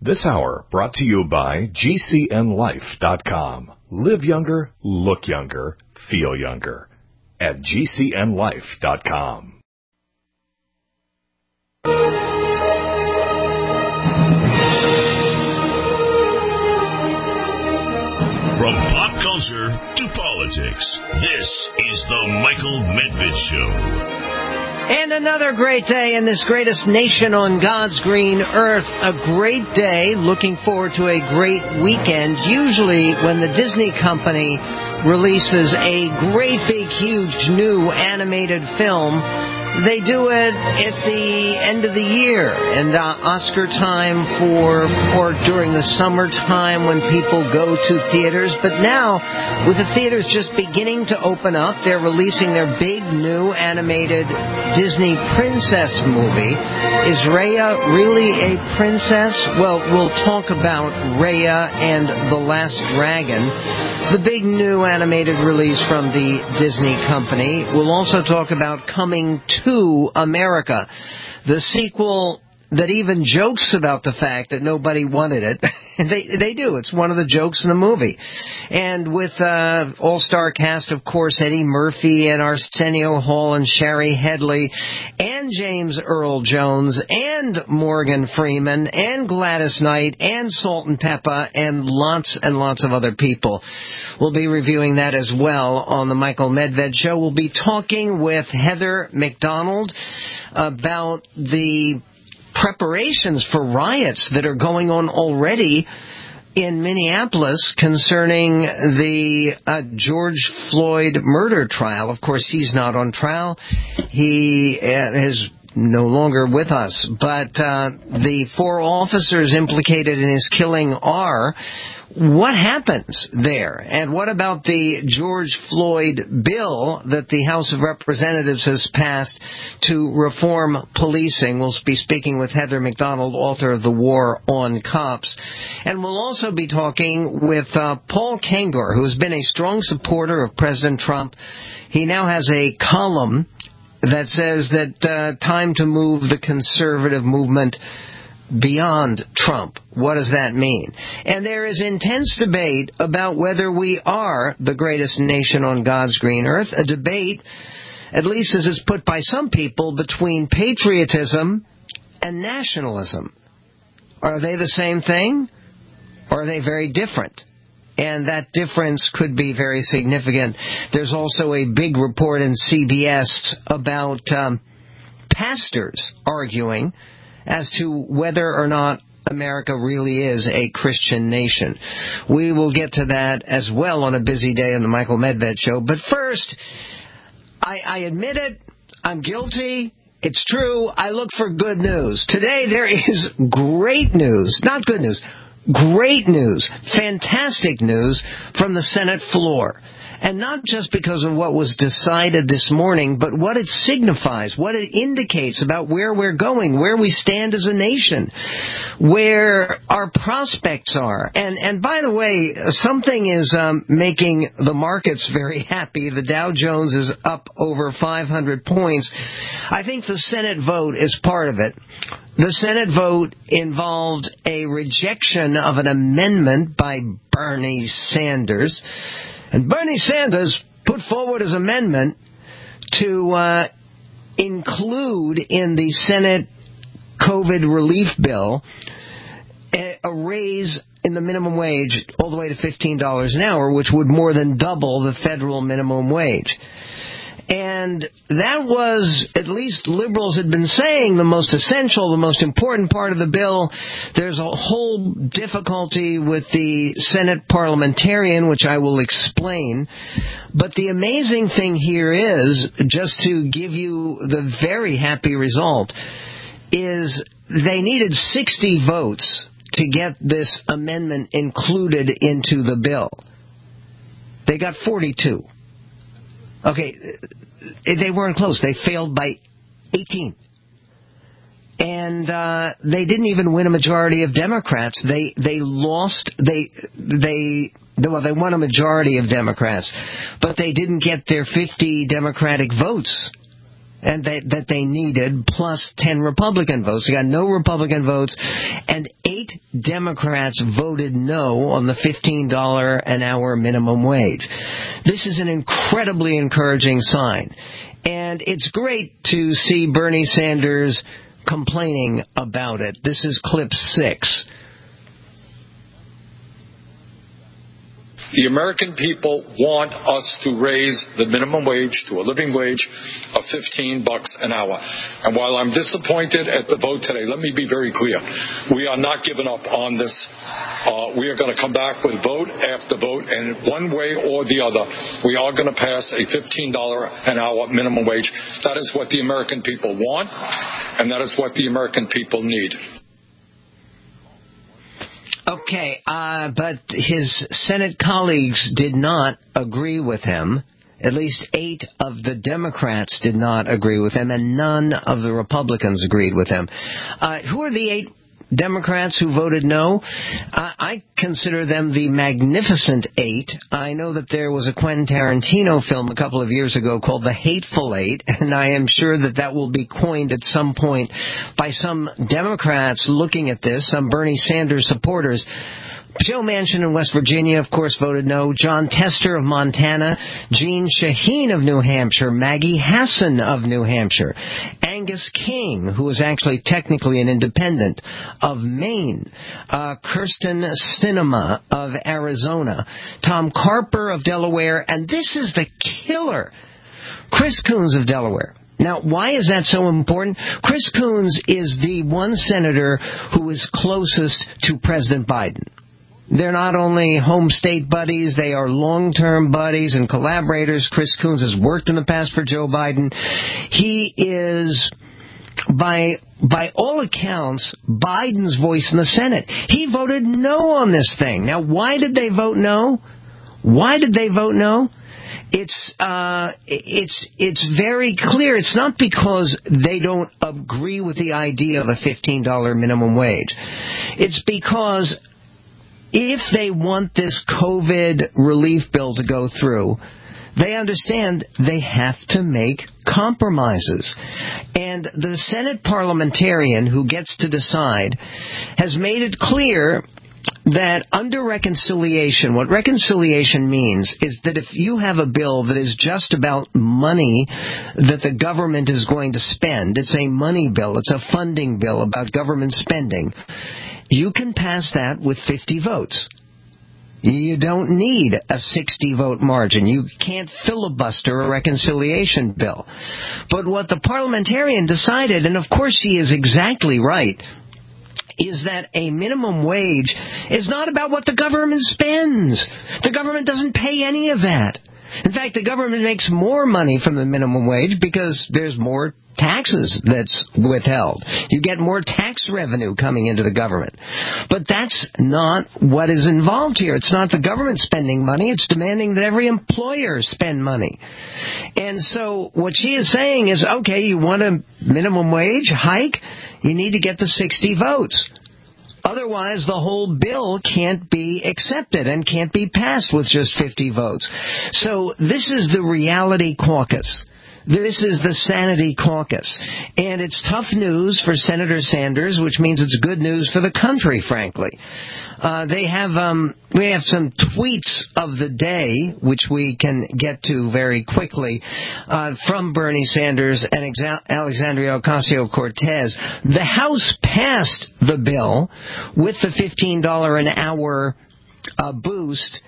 This hour brought to you by GCNLife.com. Live younger, look younger, feel younger at GCNLife.com. From pop culture to politics, this is the Michael Medved Show. And another great day in this greatest nation on God's green earth. A great day. Looking forward to a great weekend. Usually when the Disney company releases a great big huge new animated film, they do it at the end of the year and Oscar time or during the summertime when people go to theaters. But now, with the theaters just beginning to open up, they're releasing their big new animated Disney princess movie. Is Raya really a princess? Well, we'll talk about Raya and the Last Dragon, the big new animated release from the Disney company. We'll also talk about Coming to America, the sequel that even jokes about the fact that nobody wanted it. They do. It's one of the jokes in the movie. And with all-star cast, of course, Eddie Murphy and Arsenio Hall and Shari Headley and James Earl Jones and Morgan Freeman and Gladys Knight and Salt and Pepper and lots of other people. We'll be reviewing that as well on the Michael Medved Show. We'll be talking with Heather McDonald about the preparations for riots that are going on already in Minneapolis concerning the George Floyd murder trial. Of course, he's not on trial. He is no longer with us. But the 4 officers implicated in his killing are... What happens there? And what about the George Floyd bill that the House of Representatives has passed to reform policing? We'll be speaking with Heather McDonald, author of The War on Cops. And we'll also be talking with Paul Kengor, who has been a strong supporter of President Trump. He now has a column that says that time to move the conservative movement beyond Trump. What does that mean? And there is intense debate about whether we are the greatest nation on God's green earth, a debate, at least as is put by some people, between patriotism and nationalism. Are they the same thing, or are they very different? And that difference could be very significant. There's also a big report in CBS about pastors arguing as to whether or not America really is a Christian nation. We will get to that as well on a busy day on the Michael Medved Show. But first, I admit it, I'm guilty. It's true. I look for good news. Today there is great news, not good news, great news, fantastic news from the Senate floor. And not just because of what was decided this morning, but what it signifies, what it indicates about where we're going, where we stand as a nation, where our prospects are. And by the way, something is making the markets very happy. The Dow Jones is up over 500 points. I think the Senate vote is part of it. The Senate vote involved a rejection of an amendment by Bernie Sanders. And Bernie Sanders put forward his amendment to include in the Senate COVID relief bill a raise in the minimum wage all the way to $15 an hour, which would more than double the federal minimum wage. And that was, at least liberals had been saying, the most essential, the most important part of the bill. There's a whole difficulty with the Senate parliamentarian, which I will explain. But the amazing thing here is, just to give you the very happy result, is they needed 60 votes to get this amendment included into the bill. They got 42. Okay, they weren't close. They failed by 18. And they didn't even win a majority of Democrats. They lost. They won a majority of Democrats, but they didn't get their 50 Democratic votes and that they needed, plus 10 Republican votes. They got no Republican votes, and 8 Democrats voted no on the $15 an hour minimum wage. This is an incredibly encouraging sign, and it's great to see Bernie Sanders complaining about it. This is clip 6. The American people want us to raise the minimum wage to a living wage of $15 an hour. And while I'm disappointed at the vote today, let me be very clear. We are not giving up on this. We are going to come back with vote after vote, and one way or the other, we are going to pass a $15 an hour minimum wage. That is what the American people want, and that is what the American people need. Okay, but his Senate colleagues did not agree with him. At least 8 of the Democrats did not agree with him, and none of the Republicans agreed with him. Who are the 8 Democrats who voted no? I consider them the Magnificent Eight. I know that there was a Quentin Tarantino film a couple of years ago called The Hateful Eight, and I am sure that will be coined at some point by some Democrats looking at this, some Bernie Sanders supporters. Joe Manchin in West Virginia, of course, voted no. John Tester of Montana, Jeanne Shaheen of New Hampshire, Maggie Hassan of New Hampshire, Angus King, who is actually technically an independent, of Maine, Kirsten Sinema of Arizona, Tom Carper of Delaware, and this is the killer, Chris Coons of Delaware. Now, why is that so important? Chris Coons is the one senator who is closest to President Biden. They're not only home state buddies, they are long-term buddies and collaborators. Chris Coons has worked in the past for Joe Biden. He is, by all accounts, Biden's voice in the Senate. He voted no on this thing. Now, why did they vote no? Why did they vote no? It's very clear. It's not because they don't agree with the idea of a $15 minimum wage. It's because if they want this COVID relief bill to go through, they understand they have to make compromises. And the Senate parliamentarian who gets to decide has made it clear that under reconciliation, what reconciliation means is that if you have a bill that is just about money that the government is going to spend, it's a money bill, it's a funding bill about government spending, you can pass that with 50 votes. You don't need a 60-vote margin. You can't filibuster a reconciliation bill. But what the parliamentarian decided, and of course she is exactly right, is that a minimum wage is not about what the government spends. The government doesn't pay any of that. In fact, the government makes more money from the minimum wage because there's more taxes that's withheld. You get more tax revenue coming into the government. But that's not what is involved here. It's not the government spending money. It's demanding that every employer spend money. And so what she is saying is, okay, you want a minimum wage hike? You need to get the 60 votes. Otherwise, the whole bill can't be accepted and can't be passed with just 50 votes. So this is the reality caucus. This is the sanity caucus. And it's tough news for Senator Sanders, which means it's good news for the country, frankly. We have some tweets of the day, which we can get to very quickly, from Bernie Sanders and Alexandria Ocasio-Cortez. The House passed the bill with the $15 an hour boost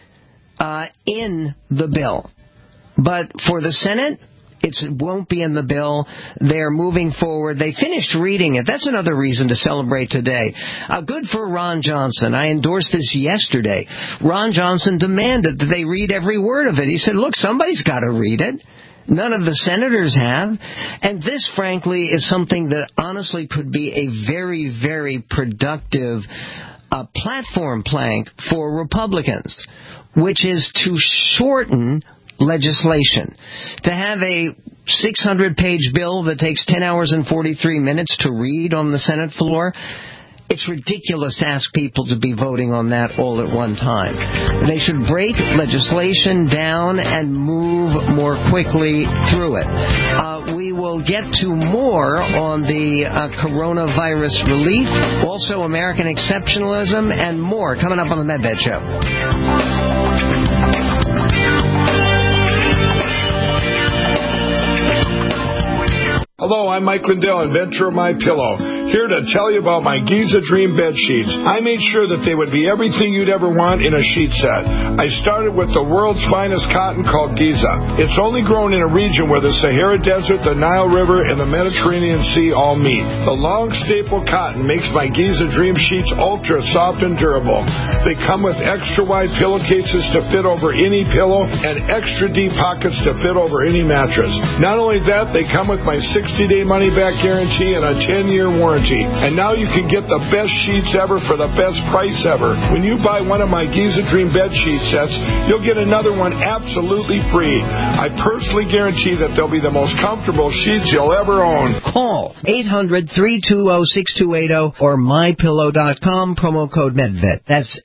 in the bill. But for the Senate, it won't be in the bill. They're moving forward. They finished reading it. That's another reason to celebrate today. Good for Ron Johnson. I endorsed this yesterday. Ron Johnson demanded that they read every word of it. He said, look, somebody's got to read it. None of the senators have. And this, frankly, is something that honestly could be a very, very productive platform plank for Republicans, which is to shorten legislation. To have a 600-page bill that takes 10 hours and 43 minutes to read on the Senate floor, it's ridiculous to ask people to be voting on that all at one time. They should break legislation down and move more quickly through it. We will will get to more on the coronavirus relief, also American exceptionalism, and more coming up on the Medved Show. Hello, I'm Mike Lindell, inventor of MyPillow, here to tell you about my Giza Dream bed sheets. I made sure that they would be everything you'd ever want in a sheet set. I started with the world's finest cotton called Giza. It's only grown in a region where the Sahara Desert, the Nile River, and the Mediterranean Sea all meet. The long staple cotton makes my Giza Dream sheets ultra soft and durable. They come with extra wide pillowcases to fit over any pillow and extra deep pockets to fit over any mattress. Not only that, they come with my 60-day money-back guarantee and a 10-year warranty. And now you can get the best sheets ever for the best price ever. When you buy one of my Giza Dream bed sheet sets, you'll get another one absolutely free. I personally guarantee that they'll be the most comfortable sheets you'll ever own. Call 800-320-6280 or mypillow.com, promo code Medved. That's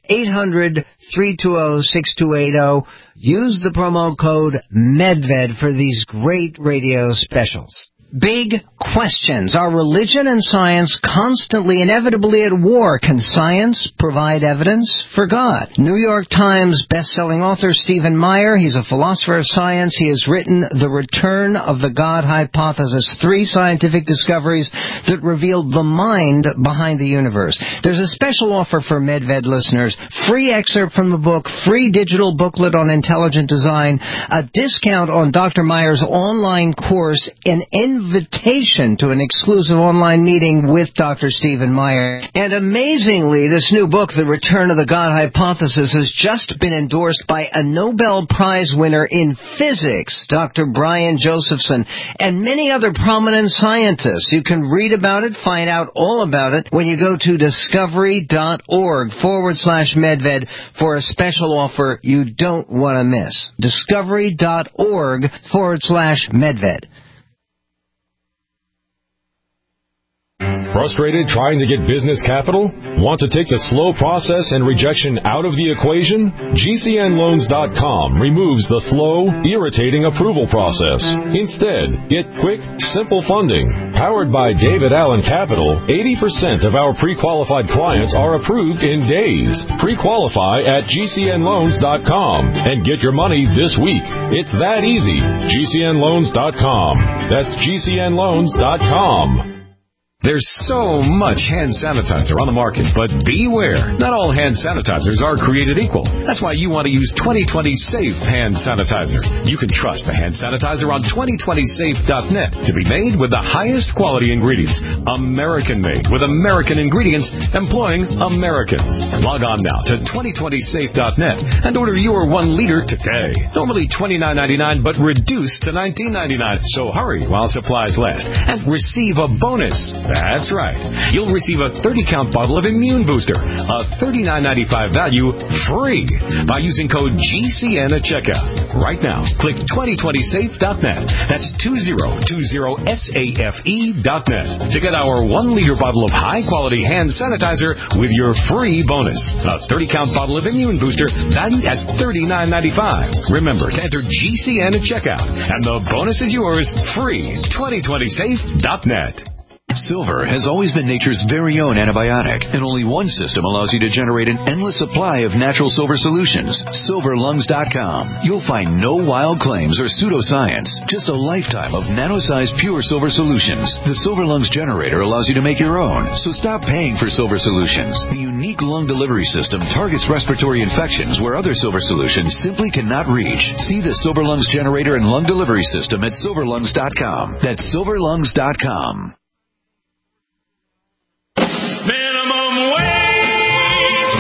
800-320-6280. Use the promo code Medved for these great radio specials. Big questions. Are religion and science constantly, inevitably at war? Can science provide evidence for God? New York Times best-selling author Stephen Meyer, he's a philosopher of science. He has written The Return of the God Hypothesis, 3 scientific discoveries that revealed the mind behind the universe. There's a special offer for Medved listeners. Free excerpt from the book, free digital booklet on intelligent design, a discount on Dr. Meyer's online course, an invitation to an exclusive online meeting with Dr. Stephen Meyer. And amazingly, this new book, The Return of the God Hypothesis, has just been endorsed by a Nobel Prize winner in physics, Dr. Brian Josephson, and many other prominent scientists. You can read about it, find out all about it when you go to discovery.org/Medved for a special offer you don't want to miss. Discovery.org/Medved. Frustrated trying to get business capital? Want to take the slow process and rejection out of the equation? GCNLoans.com removes the slow, irritating approval process. Instead, get quick, simple funding. Powered by David Allen Capital, 80% of our pre-qualified clients are approved in days. Pre-qualify at GCNLoans.com and get your money this week. It's that easy. GCNLoans.com. That's GCNLoans.com. There's so much hand sanitizer on the market, but beware. Not all hand sanitizers are created equal. That's why you want to use 2020 Safe Hand Sanitizer. You can trust the hand sanitizer on 2020safe.net to be made with the highest quality ingredients. American-made with American ingredients employing Americans. Log on now to 2020safe.net and order your 1 liter today. Normally $29.99, but reduced to $19.99. So hurry while supplies last and receive a bonus. That's right. You'll receive a 30-count bottle of Immune Booster, a $39.95 value, free by using code GCN at checkout. Right now, click 2020safe.net. That's 2020safe.net to get our 1-liter bottle of high-quality hand sanitizer with your free bonus. A 30-count bottle of Immune Booster valued at $39.95. Remember to enter GCN at checkout, and the bonus is yours free. 2020safe.net. Silver has always been nature's very own antibiotic, and only one system allows you to generate an endless supply of natural silver solutions. SilverLungs.com. You'll find no wild claims or pseudoscience, just a lifetime of nano-sized pure silver solutions. The Silver Lungs generator allows you to make your own, so stop paying for silver solutions. The unique lung delivery system targets respiratory infections where other silver solutions simply cannot reach. See the Silver Lungs generator and lung delivery system at SilverLungs.com. That's SilverLungs.com. Minimum wage!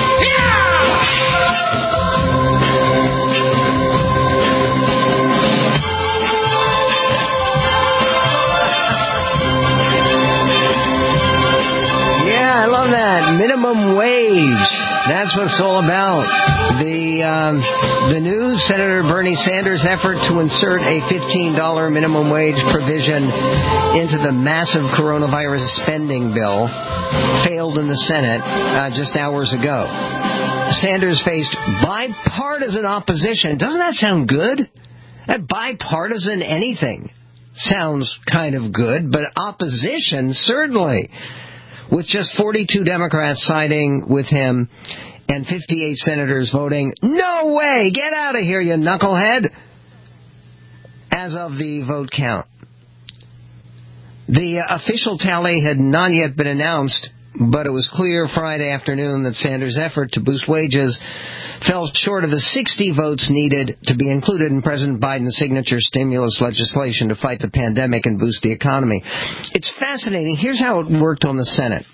Yeah, I love that. Minimum wage. That's what it's all about. The new Senator Bernie Sanders' effort to insert a $15 minimum wage provision into the massive coronavirus spending bill failed in the Senate just hours ago. Sanders faced bipartisan opposition. Doesn't that sound good? That bipartisan anything. sounds kind of good, but opposition, certainly. With just 42 Democrats siding with him and 58 senators voting, no way, get out of here, you knucklehead, as of the vote count. The official tally had not yet been announced, but it was clear Friday afternoon that Sanders' effort to boost wages fell short of the 60 votes needed to be included in President Biden's signature stimulus legislation to fight the pandemic and boost the economy. It's fascinating. Here's how it worked on the Senate.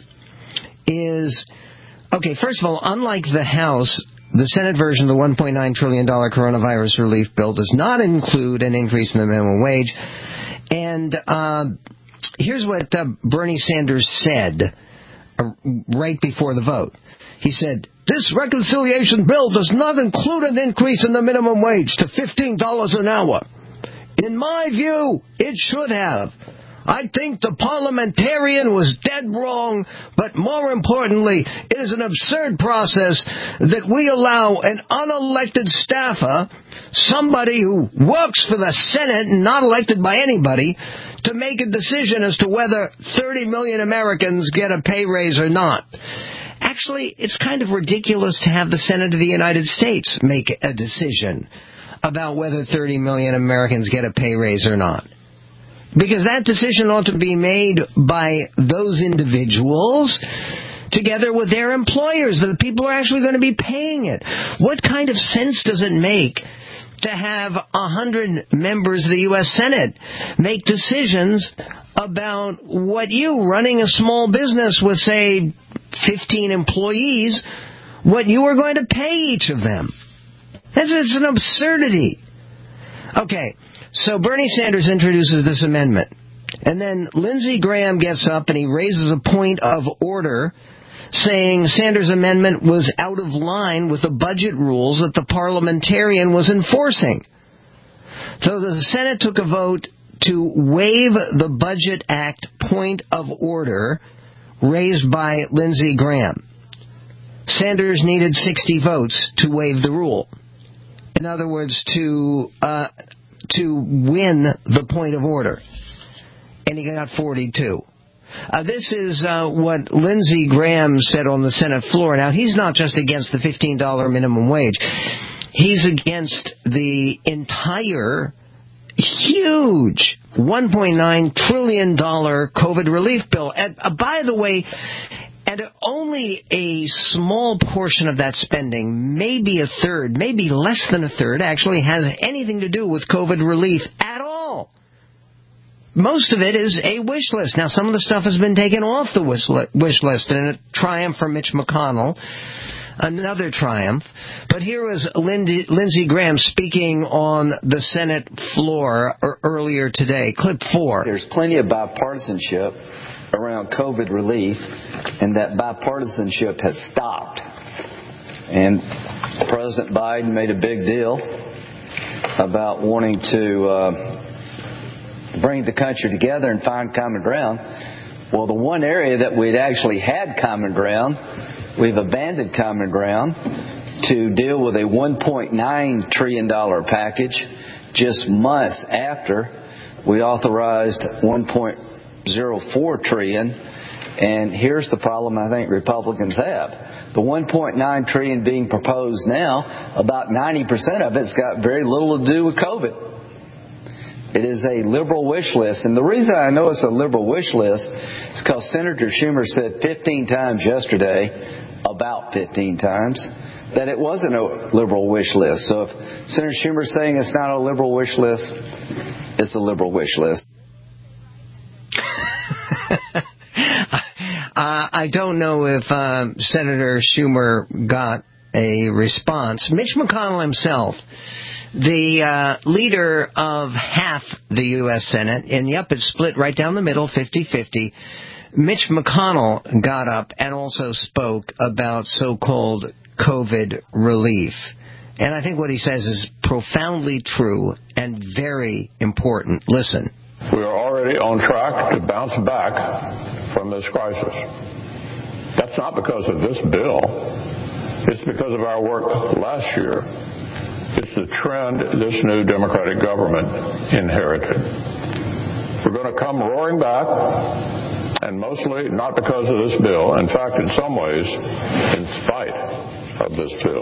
First of all, unlike the House, the Senate version of the $1.9 trillion coronavirus relief bill does not include an increase in the minimum wage. And here's what Bernie Sanders said right before the vote. He said, this reconciliation bill does not include an increase in the minimum wage to $15 an hour. In my view, it should have. I think the parliamentarian was dead wrong, but more importantly, it is an absurd process that we allow an unelected staffer, somebody who works for the Senate and not elected by anybody, to make a decision as to whether 30 million Americans get a pay raise or not. Actually, it's kind of ridiculous to have the Senate of the United States make a decision about whether 30 million Americans get a pay raise or not. Because that decision ought to be made by those individuals together with their employers, the people who are actually going to be paying it. What kind of sense does it make to have 100 members of the U.S. Senate make decisions about what you, running a small business with, say, 15 employees, what you are going to pay each of them? It's an absurdity. Okay, so Bernie Sanders introduces this amendment. And then Lindsey Graham gets up and he raises a point of order saying Sanders' amendment was out of line with the budget rules that the parliamentarian was enforcing. So the Senate took a vote to waive the Budget Act point of order raised by Lindsey Graham. Sanders needed 60 votes to waive the rule. In other words, to win the point of order. And he got 42. This is what Lindsey Graham said on the Senate floor. Now, he's not just against the $15 minimum wage. He's against the entire huge $1.9 trillion COVID relief bill. And, by the way, and only a small portion of that spending, maybe a third, maybe less than a third, actually has anything to do with COVID relief at all. Most of it is a wish list. Now, some of the stuff has been taken off the wish list in a triumph for Mitch McConnell. Another triumph. But here was Lindsey Graham speaking on the Senate floor earlier today. Clip 4. There's plenty of bipartisanship around COVID relief, and that bipartisanship has stopped. And President Biden made a big deal about wanting to bring the country together and find common ground. Well, the one area that we'd actually had common ground, we've abandoned common ground to deal with a $1.9 trillion package just months after we authorized $1.04 trillion. And here's the problem I think Republicans have. The $1.9 trillion being proposed now, about 90% of it's got very little to do with COVID. It is a liberal wish list. And the reason I know it's a liberal wish list is because Senator Schumer said 15 times yesterday, about 15 times, that it wasn't a liberal wish list. So if Senator Schumer's saying it's not a liberal wish list, it's a liberal wish list. I don't know if Senator Schumer got a response. Mitch McConnell himself, the leader of half the U.S. Senate, and yep, it's split right down the middle, 50-50. Mitch McConnell got up and also spoke about so-called COVID relief. And I think what he says is profoundly true and very important. Listen. We are already on track to bounce back from this crisis. That's not because of this bill. It's because of our work last year. It's the trend this new Democratic government inherited. We're going to come roaring back, and mostly not because of this bill. In fact, in some ways, in spite of this bill.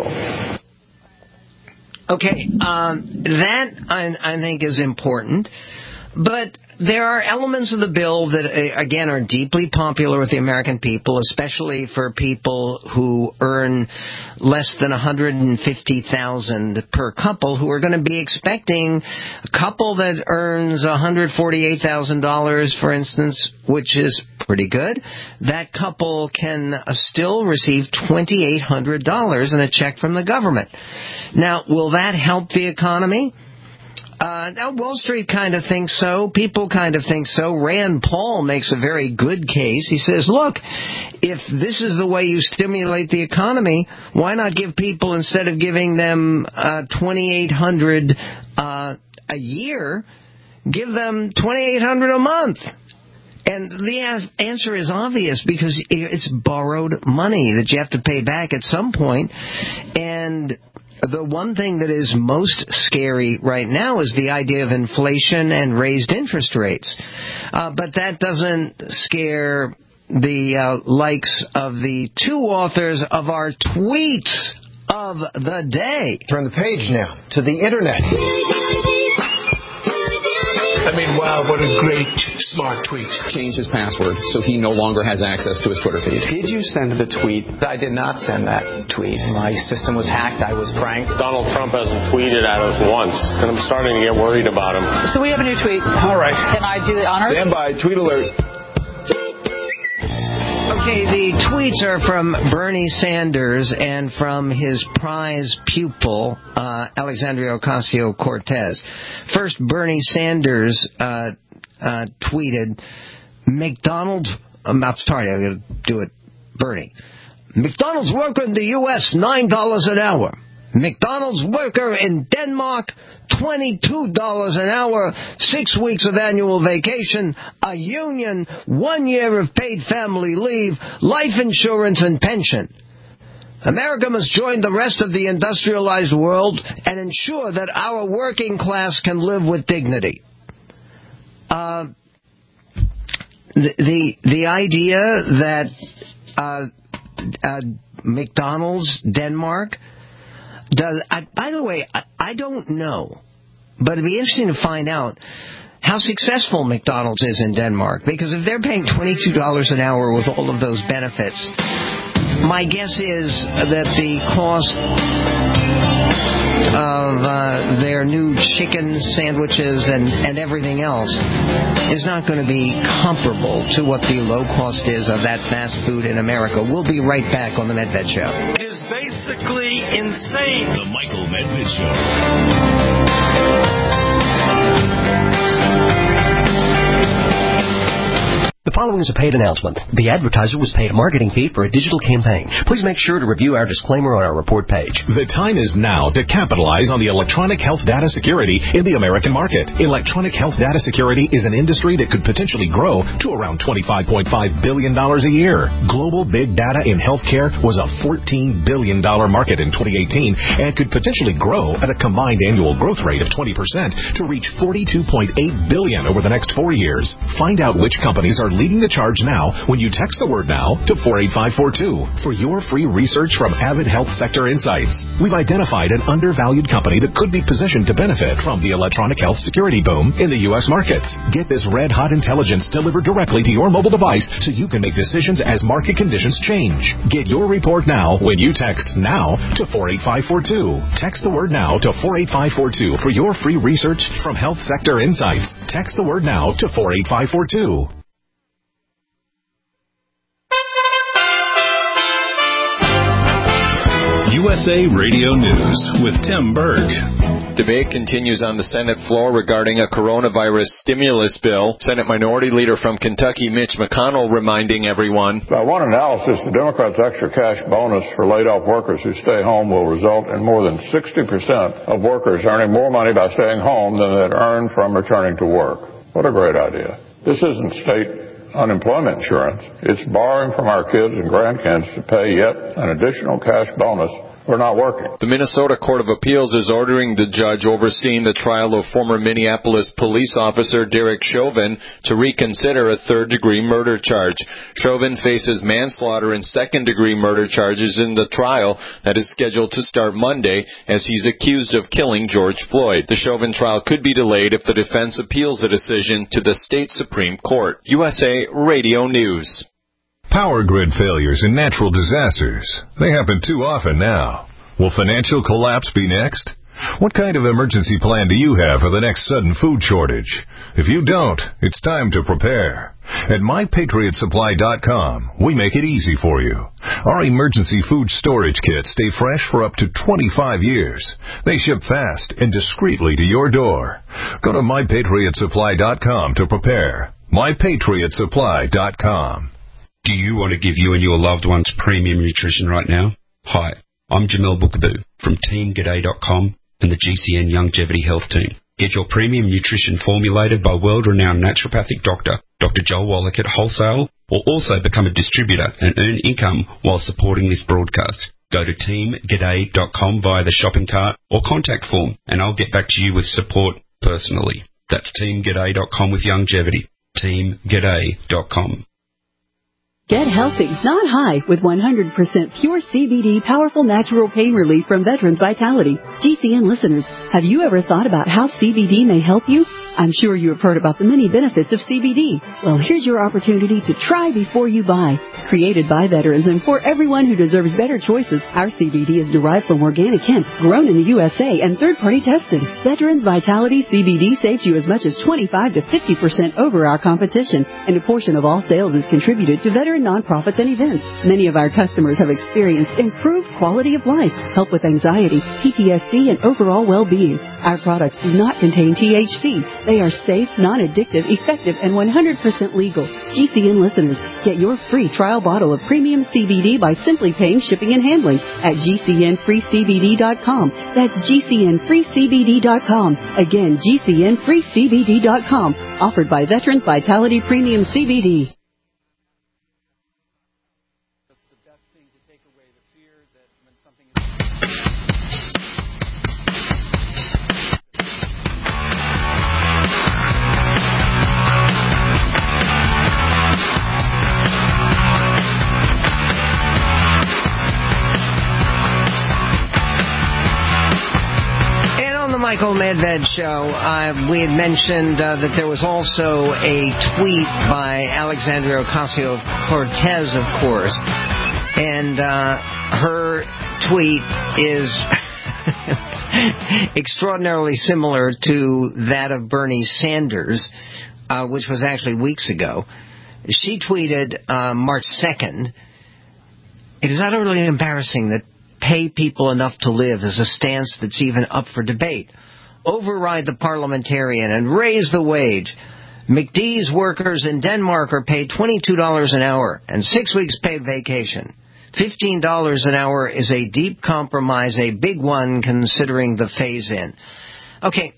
Okay, that I think is important, but there are elements of the bill that, again, are deeply popular with the American people, especially for people who earn less than $150,000 per couple, who are going to be expecting a couple that earns $148,000, for instance, which is pretty good. That couple can still receive $2,800 in a check from the government. Now, will that help the economy? Now, Wall Street kind of thinks so. People kind of think so. Rand Paul makes a very good case. He says, look, if this is the way you stimulate the economy, why not give people, instead of giving them $2,800 a year, give them $2,800 a month? And the answer is obvious, because it's borrowed money that you have to pay back at some point. And the one thing that is most scary right now is the idea of inflation and raised interest rates. But that doesn't scare the likes of the two authors of our tweets of the day. Turn the page now to the Internet. I mean, wow, what a great, smart tweet. Changed his password, so he no longer has access to his Twitter feed. Did you send the tweet? I did not send that tweet. My system was hacked. I was pranked. Donald Trump hasn't tweeted at us once, and I'm starting to get worried about him. So we have a new tweet. All right. Can I do the honors? Stand by. Tweet alert. Okay, the tweets are from Bernie Sanders and from his prize pupil, Alexandria Ocasio-Cortez. First, Bernie Sanders tweeted, McDonald's... I'm sorry, I'm going to do it, Bernie. McDonald's worker in the U.S., $9 an hour. McDonald's worker in Denmark, $22 an hour, 6 weeks of annual vacation, a union, 1 year of paid family leave, life insurance and pension. America must join the rest of the industrialized world and ensure that our working class can live with dignity. The idea that McDonald's, Denmark, by the way, I don't know, but it'd be interesting to find out how successful McDonald's is in Denmark, because if they're paying $22 an hour with all of those benefits, my guess is that the cost of their new chicken sandwiches and everything else is not going to be comparable to what the low cost is of that fast food in America. We'll be right back on The Medved Show. It is basically insane. The Michael Medved Show. The following is a paid announcement. The advertiser was paid a marketing fee for a digital campaign. Please make sure to review our disclaimer on our report page. The time is now to capitalize on the electronic health data security in the American market. Electronic health data security is an industry that could potentially grow to around $25.5 billion a year. Global big data in healthcare was a $14 billion market in 2018 and could potentially grow at a combined annual growth rate of 20% to reach $42.8 billion over the next 4 years. Find out which companies are leading the charge now when you text the word NOW to 48542 for your free research from Avid Health Sector Insights. We've identified an undervalued company that could be positioned to benefit from the electronic health security boom in the U.S. markets. Get this red-hot intelligence delivered directly to your mobile device so you can make decisions as market conditions change. Get your report now when you text NOW to 48542. Text the word NOW to 48542 for your free research from Health Sector Insights. Text the word NOW to 48542. USA Radio News with Tim Berg. Debate continues on the Senate floor regarding a coronavirus stimulus bill. Senate Minority Leader from Kentucky, Mitch McConnell, reminding everyone. By one analysis, the Democrats' extra cash bonus for laid-off workers who stay home will result in more than 60% of workers earning more money by staying home than they'd earn from returning to work. What a great idea. This isn't state unemployment insurance. It's borrowing from our kids and grandkids to pay yet an additional cash bonus were not working. The Minnesota Court of Appeals is ordering the judge overseeing the trial of former Minneapolis police officer Derek Chauvin to reconsider a third-degree murder charge. Chauvin faces manslaughter and second-degree murder charges in the trial that is scheduled to start Monday as he's accused of killing George Floyd. The Chauvin trial could be delayed if the defense appeals the decision to the state Supreme Court. USA Radio News. Power grid failures and natural disasters. They happen too often now. Will financial collapse be next? What kind of emergency plan do you have for the next sudden food shortage? If you don't, it's time to prepare. At MyPatriotSupply.com, we make it easy for you. Our emergency food storage kits stay fresh for up to 25 years. They ship fast and discreetly to your door. Go to MyPatriotSupply.com to prepare. MyPatriotSupply.com. Do you want to give you and your loved ones premium nutrition right now? Hi, I'm Jamel Bookaboo from TeamGaday.com and the GCN Longevity Health Team. Get your premium nutrition formulated by world-renowned naturopathic doctor, Dr. Joel Wallach at Wholesale, or also become a distributor and earn income while supporting this broadcast. Go to TeamGaday.com via the shopping cart or contact form, and I'll get back to you with support personally. That's TeamGaday.com with longevity. TeamGaday.com. Get healthy, not high, with 100% pure CBD powerful natural pain relief from Veterans Vitality. GCN listeners, have you ever thought about how CBD may help you? I'm sure you have heard about the many benefits of CBD. Well, here's your opportunity to try before you buy. Created by veterans and for everyone who deserves better choices, our CBD is derived from organic hemp, grown in the USA, and third-party tested. Veterans Vitality CBD saves you as much as 25 to 50% over our competition, and a portion of all sales is contributed to veteran nonprofits and events. Many of our customers have experienced improved quality of life, help with anxiety, PTSD, and overall well-being. Our products do not contain THC. They are safe, non-addictive, effective, and 100% legal. GCN listeners, get your free trial bottle of premium CBD by simply paying shipping and handling at GCNFreeCBD.com. That's GCNFreeCBD.com. Again, GCNFreeCBD.com. Offered by Veterans Vitality Premium CBD. Michael Medved Show, we had mentioned that there was also a tweet by Alexandria Ocasio-Cortez, of course, and her tweet is extraordinarily similar to that of Bernie Sanders, which was actually weeks ago. She tweeted March 2nd, "It is utterly embarrassing that pay people enough to live is a stance that's even up for debate. Override the parliamentarian and raise the wage. McDee's workers in Denmark are paid $22 an hour and 6 weeks paid vacation. $15 an hour is a deep compromise, a big one considering the phase-in." Okay,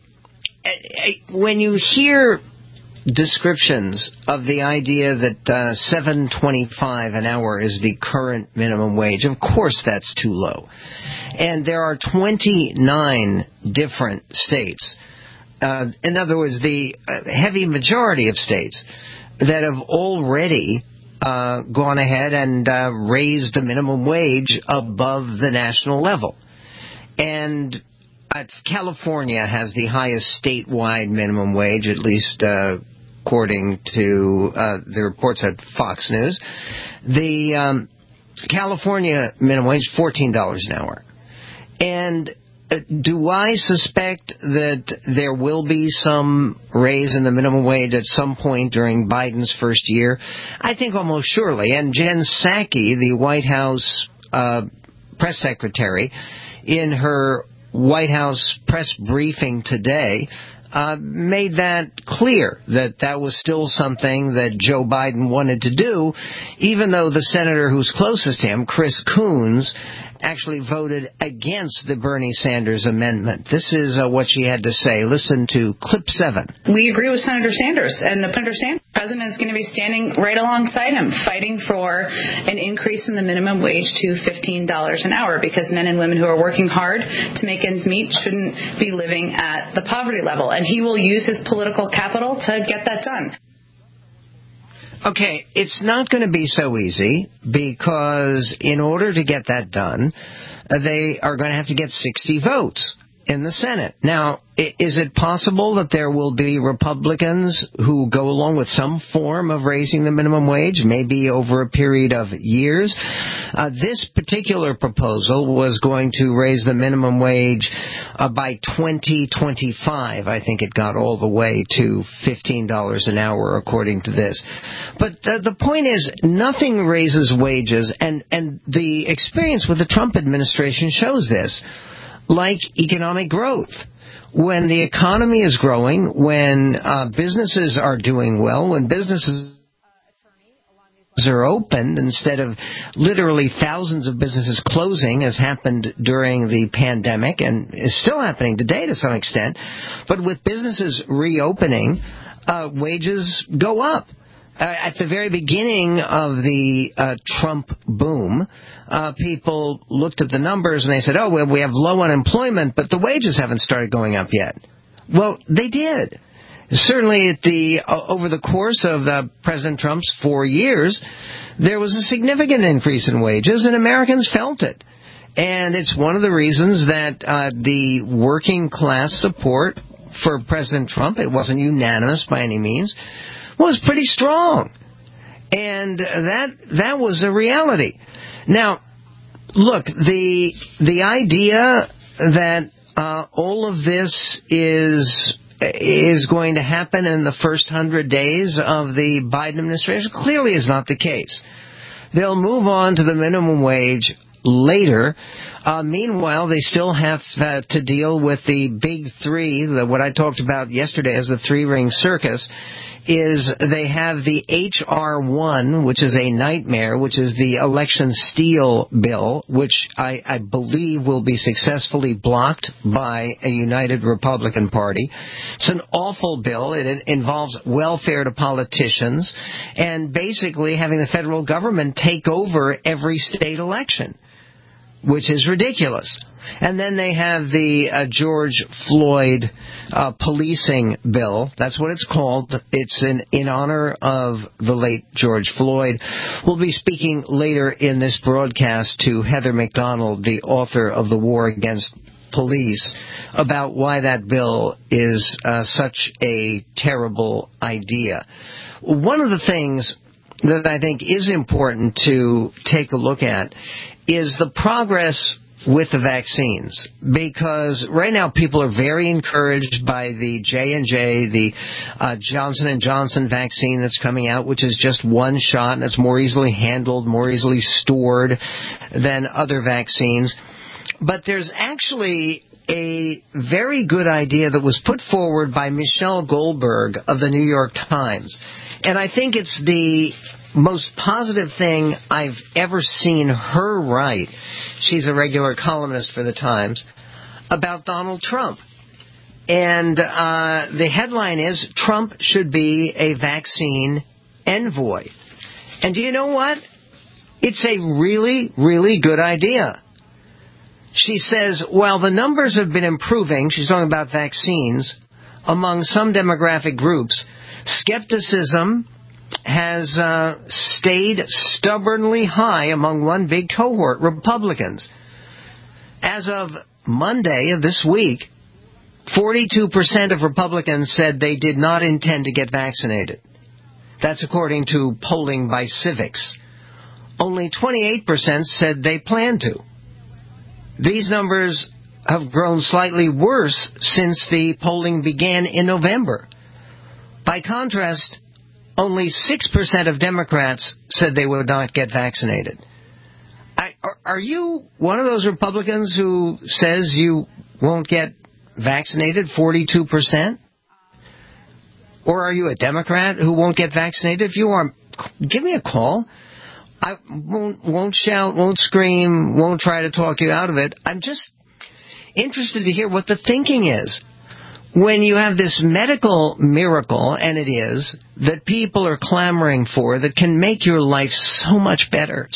when you hear descriptions of the idea that $7.25 an hour is the current minimum wage, of course that's too low. And there are 29 different states, in other words, the heavy majority of states that have already gone ahead and raised the minimum wage above the national level. And California has the highest statewide minimum wage, at least according to the reports at Fox News. The California minimum wage, $14 an hour. And do I suspect that there will be some raise in the minimum wage at some point during Biden's first year? I think almost surely. And Jen Psaki, the White House press secretary, in her White House press briefing today, made that clear, that was still something that Joe Biden wanted to do, even though the senator who's closest to him, Chris Coons, actually voted against the Bernie Sanders amendment. This is what she had to say. Listen to clip 7. We agree with Senator Sanders, and Senator Sanders president is going to be standing right alongside him, fighting for an increase in the minimum wage to $15 an hour, because men and women who are working hard to make ends meet shouldn't be living at the poverty level. And he will use his political capital to get that done. Okay, it's not going to be so easy, because in order to get that done, they are going to have to get 60 votes in the Senate. Now, is it possible that there will be Republicans who go along with some form of raising the minimum wage, maybe over a period of years? This particular proposal was going to raise the minimum wage by 2025. I think it got all the way to $15 an hour, according to this. But the point is, nothing raises wages, and the experience with the Trump administration shows this, like economic growth. When the economy is growing, when businesses are doing well, when businesses are opened instead of literally thousands of businesses closing, as happened during the pandemic and is still happening today to some extent, but with businesses reopening, wages go up. At the very beginning of the Trump boom, people looked at the numbers and they said, oh, well, we have low unemployment, but the wages haven't started going up yet. Well, they did. Certainly over the course of President Trump's 4 years, there was a significant increase in wages, and Americans felt it. And it's one of the reasons that the working class support for President Trump, it wasn't unanimous by any means, was pretty strong. And that was a reality. Now, look, the idea that all of this is going to happen in the first 100 days of the Biden administration clearly is not the case. They'll move on to the minimum wage later. Meanwhile, they still have to deal with the big three, what I talked about yesterday as the three-ring circus. Is they have the H.R. 1, which is a nightmare, which is the election steal bill, which I believe will be successfully blocked by a united Republican Party. It's an awful bill. It involves welfare to politicians and basically having the federal government take over every state election, which is ridiculous. And then they have the George Floyd policing bill. That's what it's called. It's in honor of the late George Floyd. We'll be speaking later in this broadcast to Heather McDonald, the author of The War Against Police, about why that bill is such a terrible idea. One of the things that I think is important to take a look at is the progress with the vaccines, because right now people are very encouraged by the J&J, the Johnson & Johnson vaccine that's coming out, which is just one shot and it's more easily handled, more easily stored than other vaccines. But there's actually a very good idea that was put forward by Michelle Goldberg of the New York Times. And I think it's the most positive thing I've ever seen her write. She's a regular columnist for the Times, about Donald Trump. And the headline is, Trump should be a vaccine envoy. And do you know what? It's a really, really good idea. She says, while the numbers have been improving, she's talking about vaccines, among some demographic groups, skepticism has stayed stubbornly high among one big cohort, Republicans. As of Monday of this week, 42% of Republicans said they did not intend to get vaccinated. That's according to polling by Civics. Only 28% said they plan to. These numbers have grown slightly worse since the polling began in November. By contrast, only 6% of Democrats said they would not get vaccinated. Are you one of those Republicans who says you won't get vaccinated, 42%? Or are you a Democrat who won't get vaccinated? If you are, give me a call. I won't shout, won't scream, won't try to talk you out of it. I'm just interested to hear what the thinking is. when you have this medical miracle, and it is, that people are clamoring for, that can make your life so much better,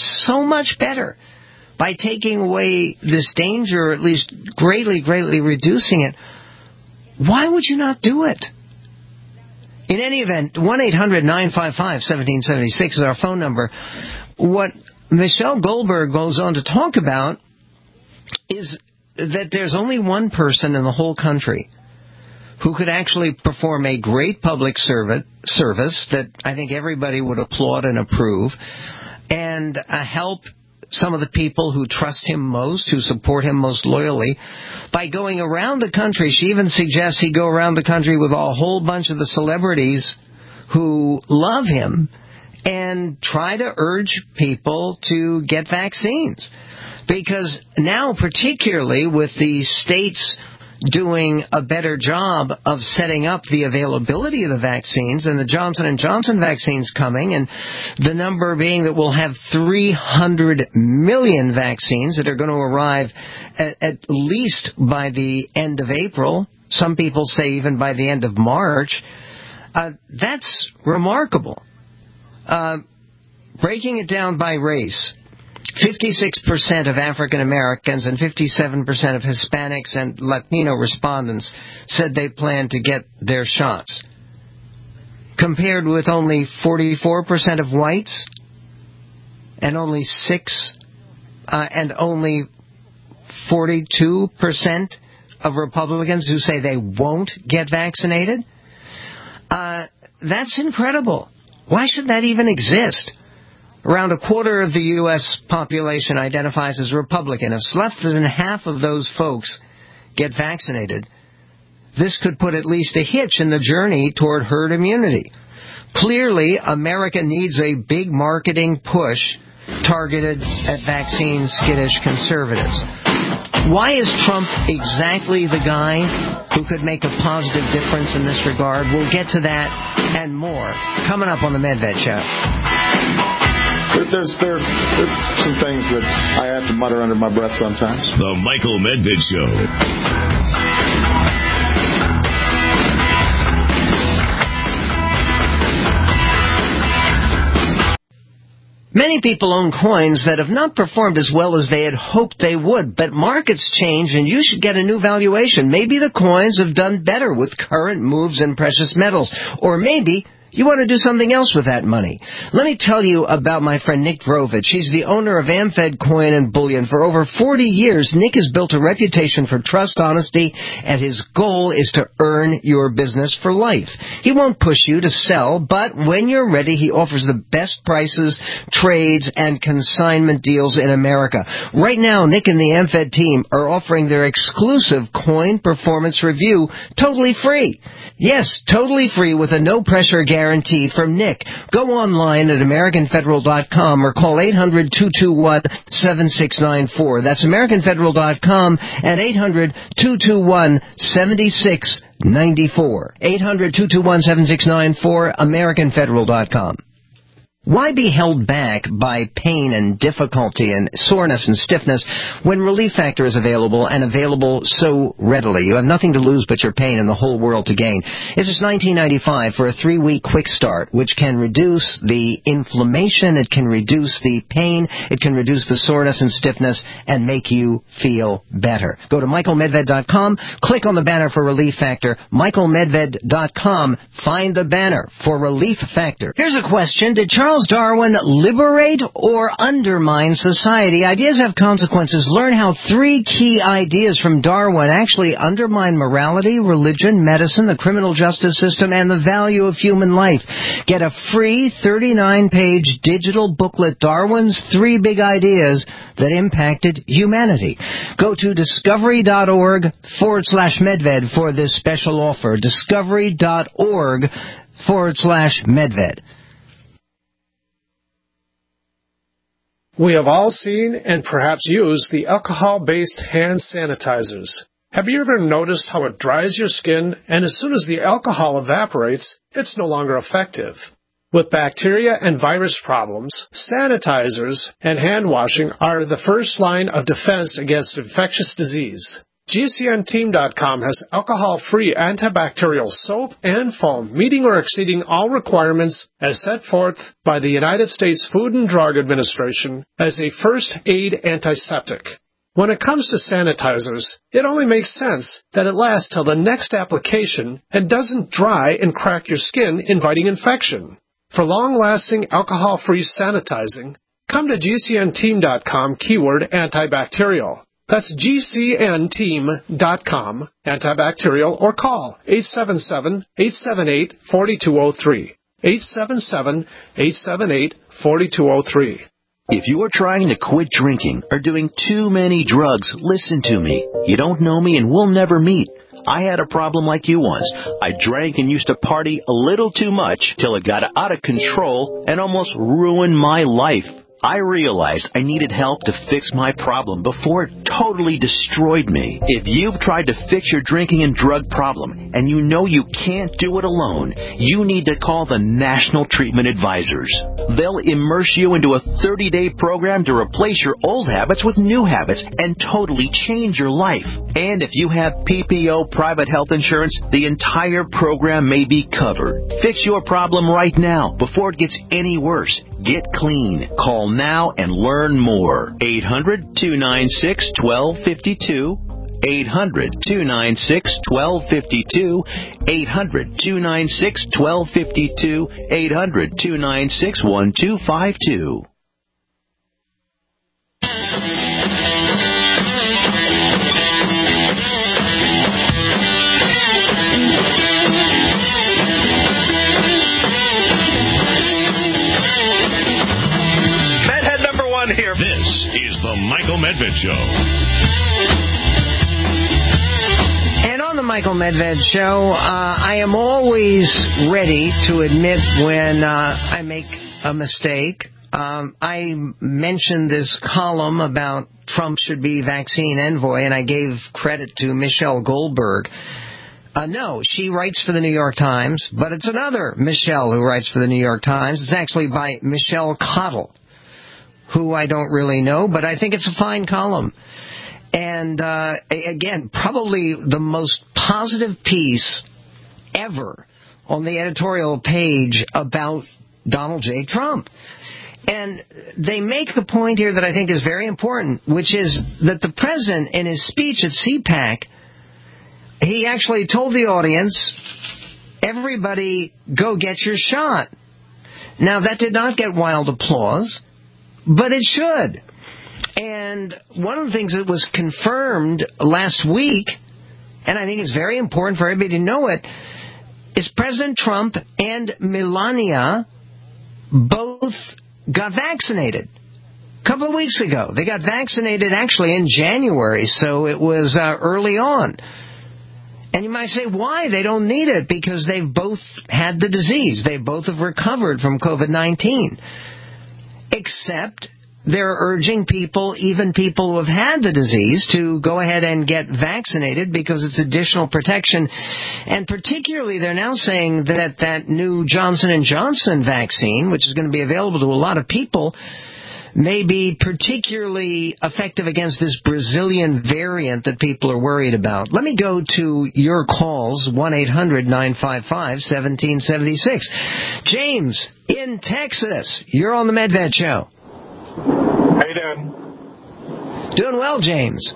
by taking away this danger, or at least greatly reducing it, why would you not do it? In any event, 1-800-955-1776 is our phone number. What Michelle Goldberg goes on to talk about is that there's only one person in the whole country who could actually perform a great public service that I think everybody would applaud and approve, and help some of the people who trust him most, who support him most loyally, by going around the country. She even suggests he go around the country with a whole bunch of the celebrities who love him and try to urge people to get vaccines. Because now, particularly with the states doing a better job of setting up the availability of the vaccines, and the Johnson & Johnson vaccines coming, and the number being that we'll have 300 million vaccines that are going to arrive at least by the end of April. Some people say even by the end of March. That's remarkable. Breaking it down by race, 56% of African Americans and 57% of Hispanics and Latino respondents said they plan to get their shots, compared with only 44% of whites and only 42% of Republicans who say they won't get vaccinated. That's incredible. Why should that even exist? Around a quarter of the U.S. population identifies as Republican. If less than half of those folks get vaccinated, this could put at least a hitch in the journey toward herd immunity. Clearly, America needs a big marketing push targeted at vaccine-skittish conservatives. Why is Trump exactly the guy who could make a positive difference in this regard? We'll get to that and more coming up on the Medved Show. There's some things that I have to mutter under my breath sometimes. The Michael Medved Show. Many people own coins that have not performed as well as they had hoped they would, but markets change and you should get a new valuation. Maybe the coins have done better with current moves in precious metals, or maybe you want to do something else with that money. Let me tell you about my friend Nick Vrovich. He's the owner of AmFed Coin and Bullion. For over 40 years, Nick has built a reputation for trust, honesty, and his goal is to earn your business for life. He won't push you to sell, but when you're ready, he offers the best prices, trades, and consignment deals in America. Right now, Nick and the AmFed team are offering their exclusive coin performance review totally free. Yes, totally free with a no-pressure guarantee from Nick. Go online at AmericanFederal.com or call 800-221-7694. That's AmericanFederal.com and 800-221-7694. 800-221-7694, AmericanFederal.com. Why be held back by pain and difficulty and soreness and stiffness when Relief Factor is available and available so readily? You have nothing to lose but your pain and the whole world to gain. It's just $19.95 for a 3-week quick start, which can reduce the inflammation, it can reduce the pain, it can reduce the soreness and stiffness, and make you feel better. Go to MichaelMedved.com, click on the banner for Relief Factor, MichaelMedved.com, find the banner for Relief Factor. Here's a question. Did Charles Darwin liberate or undermine society? Ideas have consequences. Learn how 3 key ideas from Darwin actually undermine morality, religion, medicine, the criminal justice system, and the value of human life. Get a free 39-page digital booklet, Darwin's 3 Big Ideas That Impacted Humanity. Go to discovery.org/Medved for this special offer. Discovery.org/Medved. We have all seen and perhaps used the alcohol-based hand sanitizers. Have you ever noticed how it dries your skin, and as soon as the alcohol evaporates, it's no longer effective? With bacteria and virus problems, sanitizers and hand washing are the first line of defense against infectious disease. GCNteam.com has alcohol-free antibacterial soap and foam, meeting or exceeding all requirements as set forth by the United States Food and Drug Administration as a first aid antiseptic. When it comes to sanitizers, it only makes sense that it lasts till the next application and doesn't dry and crack your skin, inviting infection. For long-lasting alcohol-free sanitizing, come to GCNteam.com keyword antibacterial. That's GCNteam.com, antibacterial, or call 877-878-4203. 877-878-4203. If you are trying to quit drinking or doing too many drugs, listen to me. You don't know me and we'll never meet. I had a problem like you once. I drank and used to party a little too much till it got out of control and almost ruined my life. I realized I needed help to fix my problem before it totally destroyed me. If you've tried to fix your drinking and drug problem and you know you can't do it alone, you need to call the National Treatment Advisors. They'll immerse you into a 30-day program to replace your old habits with new habits and totally change your life. And if you have PPO private health insurance, the entire program may be covered. Fix your problem right now before it gets any worse. Get clean. Call now and learn more. 800-296-1252. 800-296-1252. 800-296-1252. 800-296-1252. Here. This is the Michael Medved Show. And on the Michael Medved Show, I am always ready to admit when I make a mistake. I mentioned this column about Trump should be vaccine envoy, and I gave credit to Michelle Goldberg. No, she writes for the New York Times, but it's another Michelle who writes for the New York Times. It's actually by Michelle Cottle, who I don't really know, but I think it's a fine column. And again, probably the most positive piece ever on the editorial page about Donald J. Trump. And they make the point here that I think is very important, which is that the president, in his speech at CPAC, he actually told the audience, everybody go get your shot. Now, that did not get wild applause, but it should. And one of the things that was confirmed last week, and I think it's very important for everybody to know it, is President Trump and Melania both got vaccinated a couple of weeks ago. They got vaccinated actually in January, so it was early on. And you might say, why? They don't need it because they've both had the disease. They both have recovered from COVID-19. Except they're urging people, even people who have had the disease, to go ahead and get vaccinated because it's additional protection. And particularly, they're now saying that that new Johnson & Johnson vaccine, which is going to be available to a lot of people, may be particularly effective against this Brazilian variant that people are worried about. Let me go to your calls, 1-800-955-1776. James in Texas, you're on the Medved Show. How you doing? Doing well, James.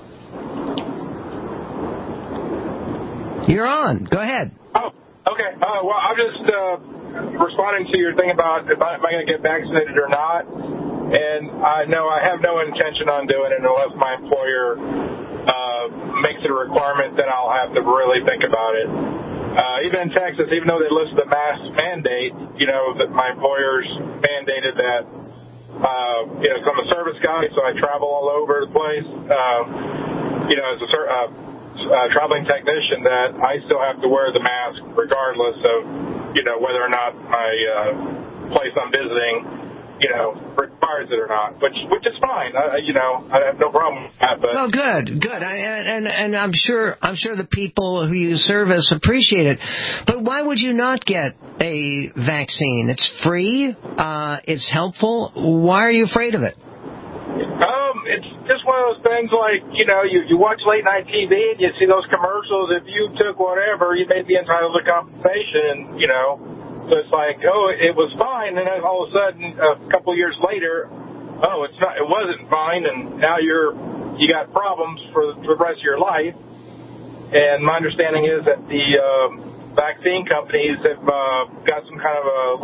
You're on. Go ahead. Oh, okay. Well, I'm just responding to your thing about am I going to get vaccinated or not. And I know I have no intention on doing it unless my employer makes it a requirement, then I'll have to really think about it. Even in Texas, even though they listed the mask mandate, that my employer's mandated that, so I'm a service guy, so I travel all over the place, as a traveling technician, that I still have to wear the mask regardless of, whether or not my place I'm visiting requires it or not, which is fine. I have no problem with that. But well, good. And I'm sure the people who you service appreciate it. But why would you not get a vaccine? It's free. It's helpful. Why are you afraid of it? just one of those things like, you watch late night TV and you see those commercials. If you took whatever, you may be entitled to compensation, so it's like, it was fine. And then all of a sudden, a couple of years later, it wasn't fine. And now you got problems for the rest of your life. And my understanding is that the vaccine companies have got some kind of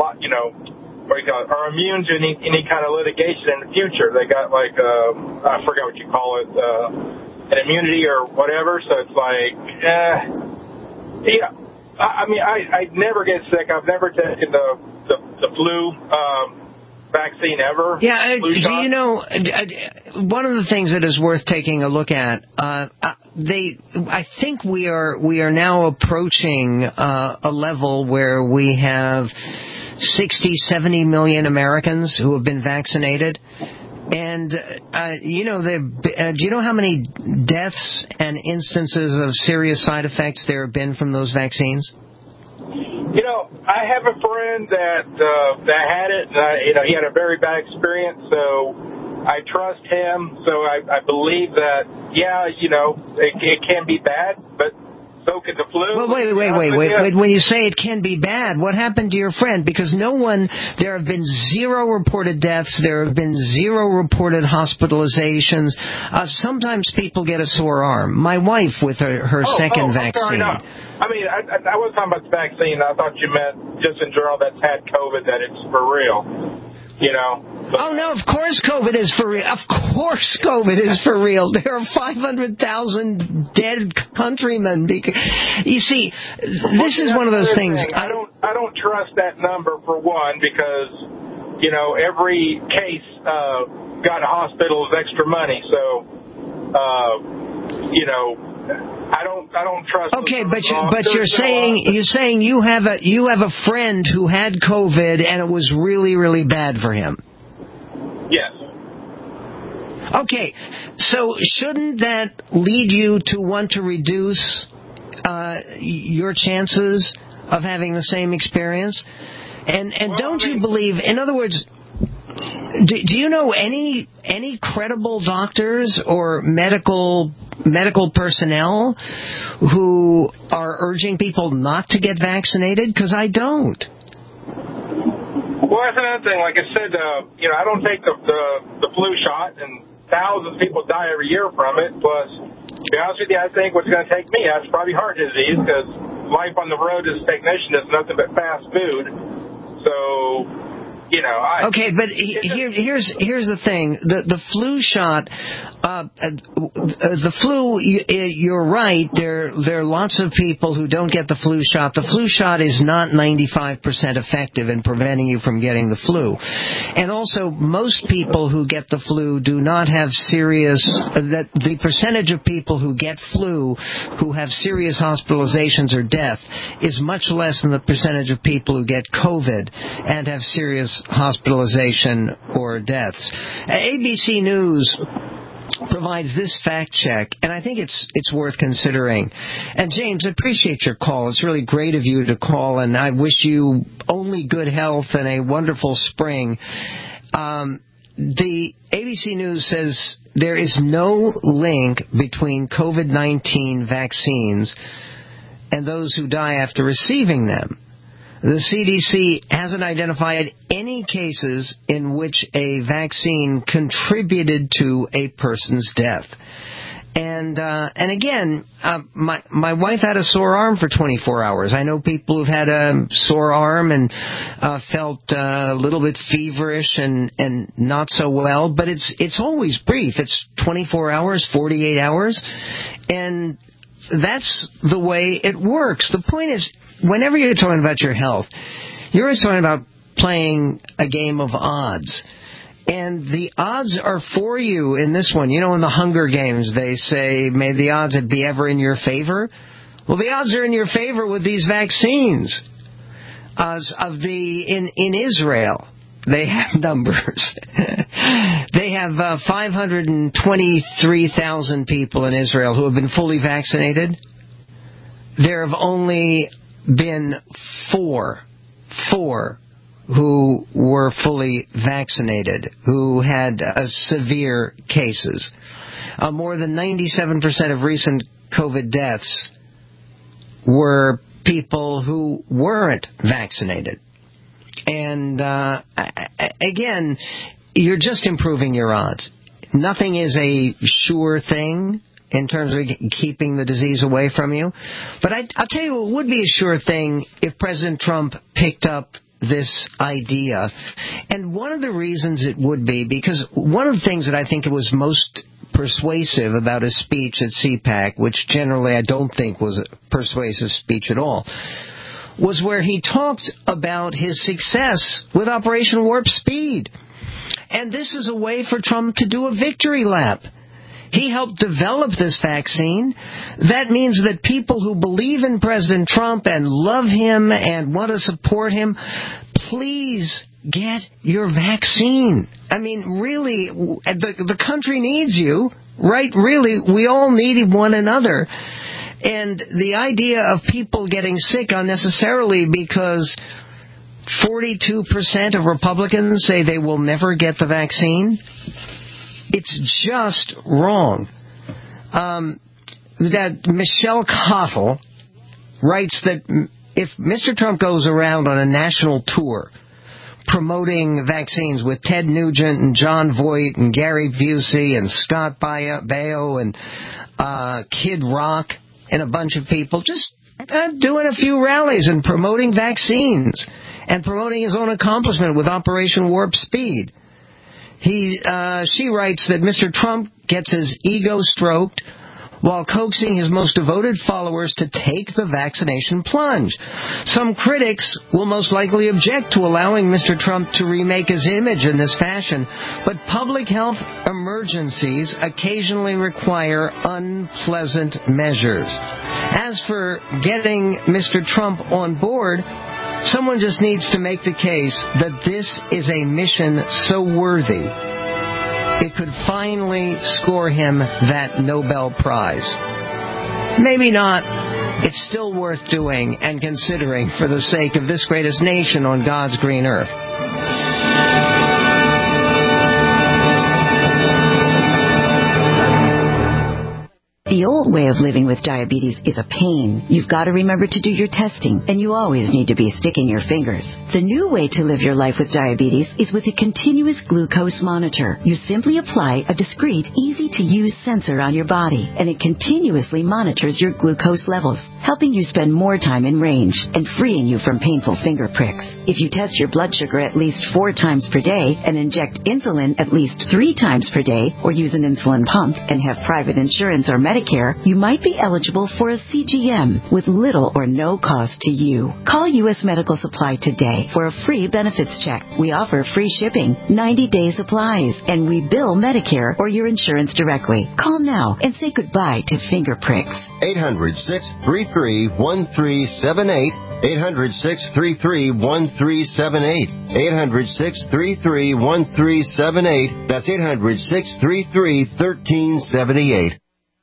are immune to any kind of litigation in the future. They got I forgot what you call it, an immunity or whatever. So it's like, I never get sick. I've never taken the flu vaccine ever. Yeah, one of the things that is worth taking a look at, I think we are now approaching a level where we have 60, 70 million Americans who have been vaccinated. And, do you know how many deaths and instances of serious side effects there have been from those vaccines? I have a friend that had it, and he had a very bad experience, so I trust him. So I believe that, it can be bad, but so can the flu. Well, wait. When you say it can be bad, what happened to your friend? Because there have been 0 reported deaths. There have been 0 reported hospitalizations. Sometimes people get a sore arm. My wife with her second vaccine. Sorry, no. I wasn't talking about the vaccine. I thought you meant just in general that's had COVID, that it's for real. Oh, no, of course COVID is for real. Of course COVID is for real. There are 500,000 dead countrymen. You see, this is one of those things. I don't trust that number, for one, because, every case got a hospital's extra money. So, I don't trust. Okay, but you're saying you have a friend who had COVID and it was really, really bad for him. Yes. Okay, so shouldn't that lead you to want to reduce your chances of having the same experience? And don't you believe? In other words, do you know any credible doctors or medical personnel who are urging people not to get vaccinated? Because I don't. Well, that's another thing. Like I said, I don't take the flu shot, and thousands of people die every year from it. Plus, to be honest with you, I think what's going to take me, that's probably heart disease, because life on the road as a technician is nothing but fast food. So, okay, but here's the thing: the flu shot, the flu. You're right. There are lots of people who don't get the flu shot. The flu shot is not 95% effective in preventing you from getting the flu, and also most people who get the flu do not have serious. That the percentage of people who get flu who have serious hospitalizations or death is much less than the percentage of people who get COVID and have serious hospitalization or deaths. ABC News provides this fact check, and I think it's worth considering. And James, I appreciate your call. It's really great of you to call, and I wish you only good health and a wonderful spring. The ABC News says there is no link between COVID-19 vaccines and those who die after receiving them. The CDC hasn't identified any cases in which a vaccine contributed to a person's death. And again, my wife had a sore arm for 24 hours. I know people who've had a sore arm and felt a little bit feverish and not so well, but it's always brief. It's 24 hours, 48 hours, and that's the way it works. The point is, whenever you're talking about your health, you're always talking about playing a game of odds. And the odds are for you in this one. In the Hunger Games, they say, may the odds be ever in your favor. Well, the odds are in your favor with these vaccines. In Israel, they have numbers. They have 523,000 people in Israel who have been fully vaccinated. There have only been four who were fully vaccinated, who had severe cases. More than 97% of recent COVID deaths were people who weren't vaccinated. And again, you're just improving your odds. Nothing is a sure thing in terms of keeping the disease away from you. But I'll tell you what would be a sure thing if President Trump picked up this idea. And one of the reasons it would be, because one of the things that I think it was most persuasive about his speech at CPAC, which generally I don't think was a persuasive speech at all, was where he talked about his success with Operation Warp Speed. And this is a way for Trump to do a victory lap. He helped develop this vaccine. That means that people who believe in President Trump and love him and want to support him, please get your vaccine. I mean, really, the country needs you, right? Really, we all need one another. And the idea of people getting sick unnecessarily because 42% of Republicans say they will never get the vaccine, it's just wrong. That Michelle Cottle writes that if Mr. Trump goes around on a national tour promoting vaccines with Ted Nugent and John Voight and Gary Busey and Scott Baio and Kid Rock and a bunch of people just doing a few rallies and promoting vaccines and promoting his own accomplishment with Operation Warp Speed, she writes that Mr. Trump gets his ego stroked while coaxing his most devoted followers to take the vaccination plunge. Some critics will most likely object to allowing Mr. Trump to remake his image in this fashion, but public health emergencies occasionally require unpleasant measures. As for getting Mr. Trump on board, someone just needs to make the case that this is a mission so worthy it could finally score him that Nobel Prize. Maybe not. It's still worth doing and considering for the sake of this greatest nation on God's green earth. The old way of living with diabetes is a pain. You've got to remember to do your testing, and you always need to be sticking your fingers. The new way to live your life with diabetes is with a continuous glucose monitor. You simply apply a discreet, easy-to-use sensor on your body, and it continuously monitors your glucose levels, helping you spend more time in range and freeing you from painful finger pricks. If you test your blood sugar at least 4 times per day and inject insulin at least 3 times per day, or use an insulin pump and have private insurance or Medicare, you might be eligible for a CGM with little or no cost to you. Call U.S. Medical Supply today for a free benefits check. We offer free shipping, 90-day supplies, and we bill Medicare or your insurance directly. Call now and say goodbye to finger pricks. 800-633-1378. 800-633-1378. 800-633-1378. That's 800-633-1378.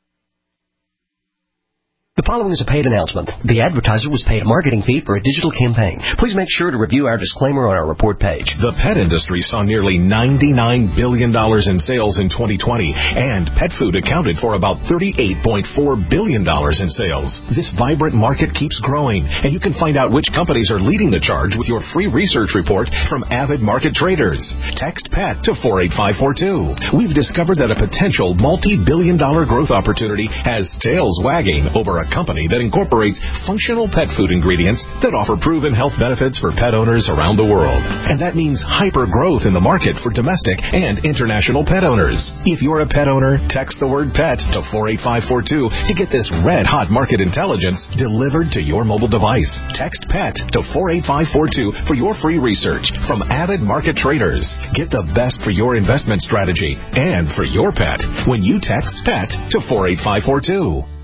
The following is a paid announcement. The advertiser was paid a marketing fee for a digital campaign. Please make sure to review our disclaimer on our report page. The pet industry saw nearly $99 billion in sales in 2020, and pet food accounted for about $38.4 billion in sales. This vibrant market keeps growing, and you can find out which companies are leading the charge with your free research report from Avid Market Traders. Text PET to 48542. We've discovered that a potential multi-billion-dollar growth opportunity has tails wagging over a company that incorporates functional pet food ingredients that offer proven health benefits for pet owners around the world. And that means hyper growth in the market for domestic and international pet owners. If you're a pet owner, text the word PET to 48542 to get this red-hot market intelligence delivered to your mobile device. Text PET to 48542 for your free research from Avid Market Traders. Get the best for your investment strategy and for your pet when you text PET to 48542.